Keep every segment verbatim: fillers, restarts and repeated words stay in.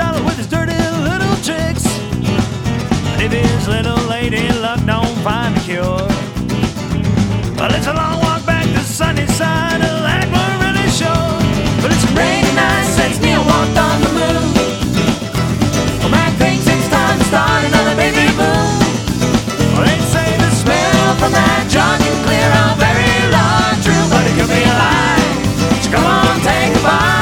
dollar with his dirty little tricks. And if his little lady luck don't find a cure, well, it's a long walk back to sunny side of that we're really sure. But it's a rainy night since Neil walked on the moon. Well, Mac thinks it's time to start another baby boom. Well, they say the smell from that jug can clear a very large room, but it could be a lie. So come on, take a bite.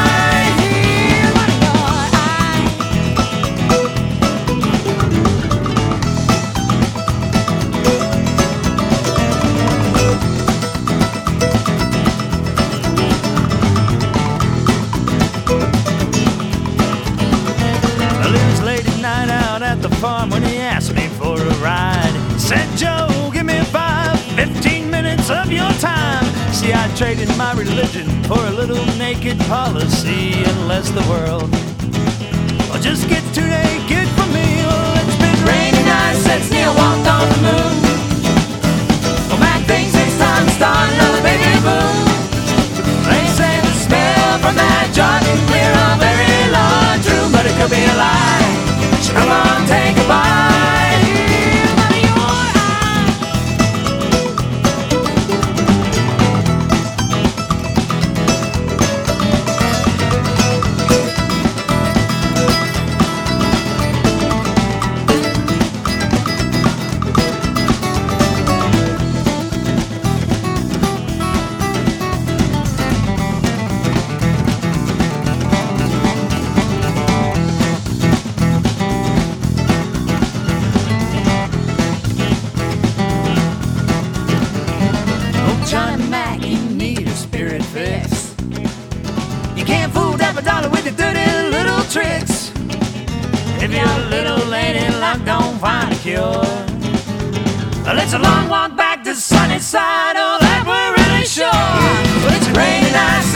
When he asked me for a ride, said, Joe, give me five, fifteen minutes of your time. See, I traded my religion for a little naked policy, unless the world will just get too naked for me. Well, it's been rainy nights since Neil walked on the moon. Well, Mac thinks it's time to start another baby boom. They say the smell from that jar can clear a very large room, but it could be a lie. So come on, take a bite. Johnny Mac, you need a spirit fix. You can't fool Dapper Dollar with your dirty little tricks. If your little lady luck don't find a cure, well, it's a long walk back to sunny side, oh, that we're really sure. Well, it's a rainy night